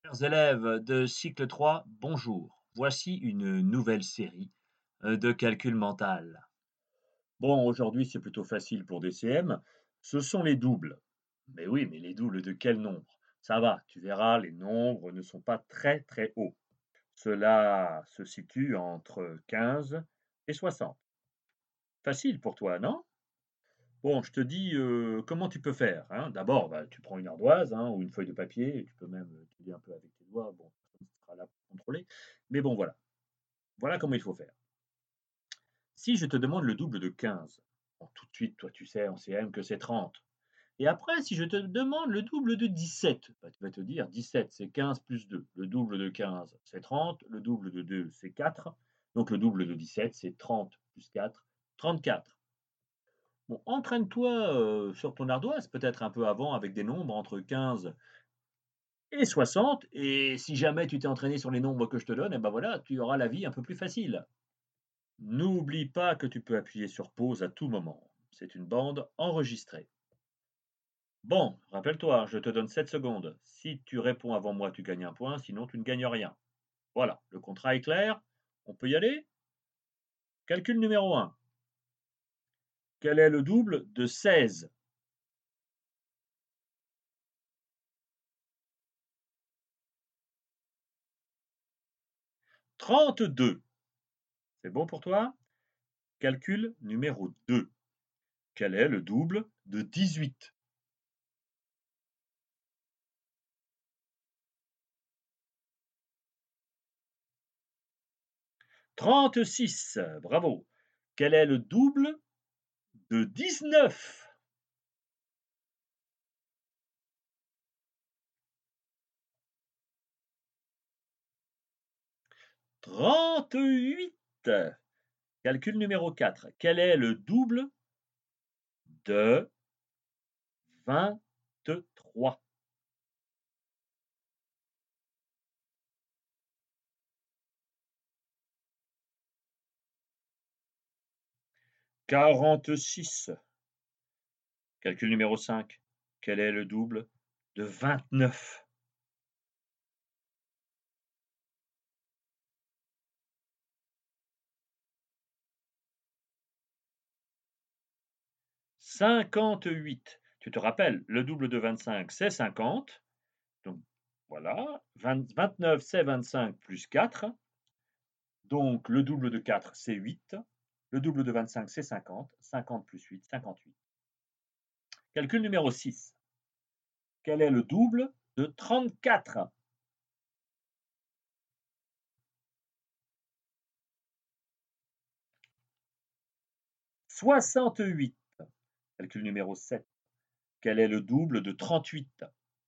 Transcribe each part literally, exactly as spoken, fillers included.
Chers élèves de cycle trois, bonjour. Voici une nouvelle série euh, de calcul mental. Bon, aujourd'hui c'est plutôt facile pour D C M. Ce sont les doubles. Mais oui, mais les doubles de quel nombre? Ça va, tu verras, les nombres ne sont pas très très hauts. Cela se situe entre quinze et soixante. Facile pour toi, non? Bon, je te dis euh, comment tu peux faire, hein. D'abord, bah, tu prends une ardoise, hein, ou une feuille de papier, et tu peux même euh, t'aider un peu avec tes doigts. Bon, personne ne sera là pour contrôler. Mais bon, voilà. Voilà comment il faut faire. Si je te demande le double de quinze, bon, tout de suite, toi, tu sais en C M que c'est trente. Et après, si je te demande le double de dix-sept, bah, tu vas te dire dix-sept, c'est quinze plus deux. Le double de quinze, c'est trente. Le double de deux, c'est quatre. Donc le double de dix-sept, c'est trente plus quatre, trente-quatre. Bon, entraîne-toi euh, sur ton ardoise, peut-être un peu avant, avec des nombres entre quinze et soixante. Et si jamais tu t'es entraîné sur les nombres que je te donne, eh ben voilà, tu auras la vie un peu plus facile. N'oublie pas que tu peux appuyer sur pause à tout moment. C'est une bande enregistrée. Bon, rappelle-toi, je te donne sept secondes. Si tu réponds avant moi, tu gagnes un point, sinon tu ne gagnes rien. Voilà, le contrat est clair. On peut y aller? Calcul numéro un. Quel est le double de seize? trente-deux. C'est bon pour toi? Calcul numéro deux. Quel est le double de dix-huit? trente-six. Bravo. Quel est le double de dix-neuf? trente-huit. Calcul numéro quatre. Quel est le double de vingt-trois? quarante-six. Calcul numéro cinq. Quel est le double de vingt-neuf? cinquante-huit. Tu te rappelles, le double de vingt-cinq, c'est cinquante. Donc voilà, vingt vingt-neuf, c'est vingt-cinq plus quatre. Donc le double de quatre, c'est huit. Le double de vingt-cinq, c'est cinquante. cinquante plus huit, cinquante-huit. Calcul numéro six. Quel est le double de trente-quatre? soixante-huit. Calcul numéro sept. Quel est le double de trente-huit?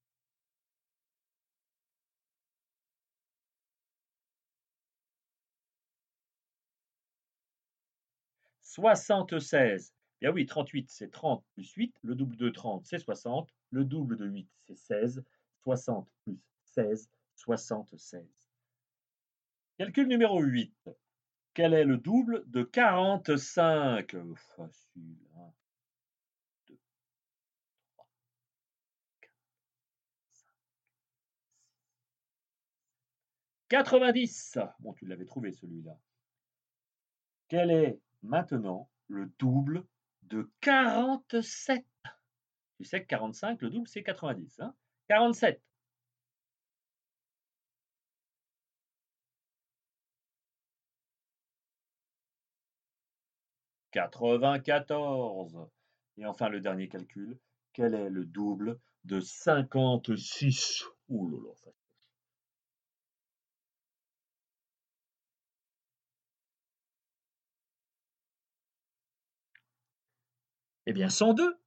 soixante-seize. Bien oui, trente-huit, c'est trente plus huit. Le double de trente, c'est soixante. Le double de huit, c'est seize. soixante plus seize, soixante-seize. Calcul numéro huit. Quel est le double de quarante-cinq? Facile. un, deux, trois, quatre, cinq, six. quatre-vingt-dix. Bon, tu l'avais trouvé celui-là. Quel est maintenant le double de quarante-sept? Tu sais que quarante-cinq, le double, c'est quatre-vingt-dix. Hein, quarante-sept. quatre-vingt-quatorze. Et enfin, le dernier calcul, quel est le double de cinquante-six? Ouh là là, ça- Eh bien, cent deux.